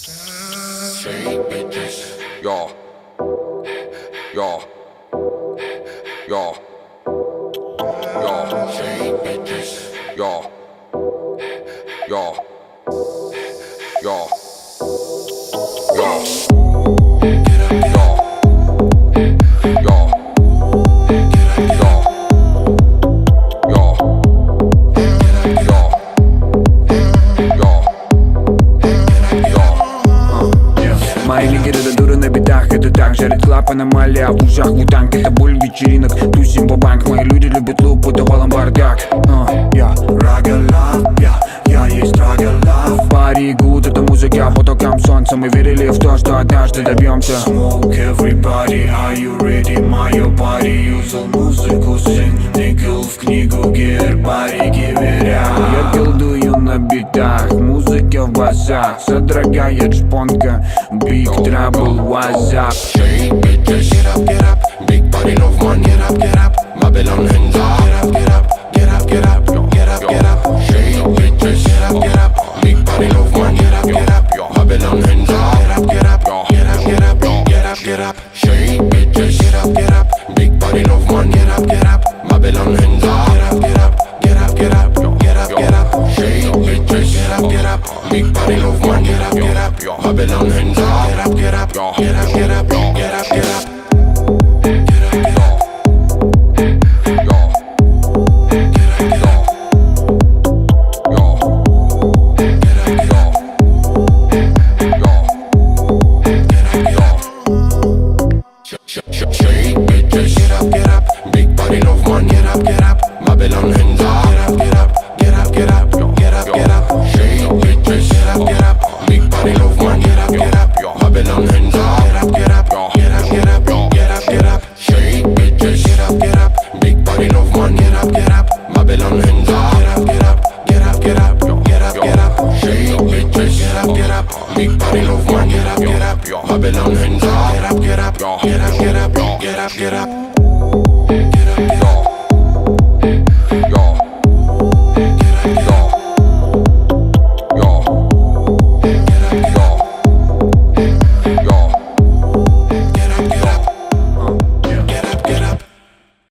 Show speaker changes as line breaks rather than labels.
Shake bitches.
Yo. Yo. Yo. Yo.
Shake bitches.
Yo. Yo. Yo. Yo.
Мои лидеры до дуры на бедах. Это так, жарит клап, аномалия в ушах, мутанг. Это боль вечеринок, тусим бабанк. Мои люди любят луп, это валом бардак. Я рага лав, я есть рага лав. Пари гуд, это музыка по токам солнца. Мы верили в то, что однажды добьемся. Smoke everybody, are you ready? Мое пари, юзал музыку, сын никл в книгу гербарий гиверя. Я колдую на битах, музыка в басах. Содрогает шпонка, big trouble, what's up?
Shake bitches. Get up, big body love man. Get up, Babylon hands up. Get up, get up, get up, get up, get up. Shake bitches. Get up, big body love man. Get up, Babylon hands up. Get up, get up, get up, get up, get up. Shake bitches. Get up, big body love man. Get up, Babylon hands up. Get up, get up, get up, get up, get up. Shake bitches. Get up, big body love man. Get up, Babylon hands up. Get up, get up, get up, get up, get up, get up. Shake bitches. Get up, big body love man. Get up, Babylon hands up. Get up, get up, get up, get up, get up. Shake bitches. Get up, big body love man. Get up, Babylon hands up. Get up, get up, get up, get up, get up. Shake bitches. Get up, big body love man. Get up, Babylon hands up. Get up, get up, get up, get up, get up. Shake bitches. Get up, big body love man. Get up, Babylon hands up. Get up, get up, get up, get up, get up.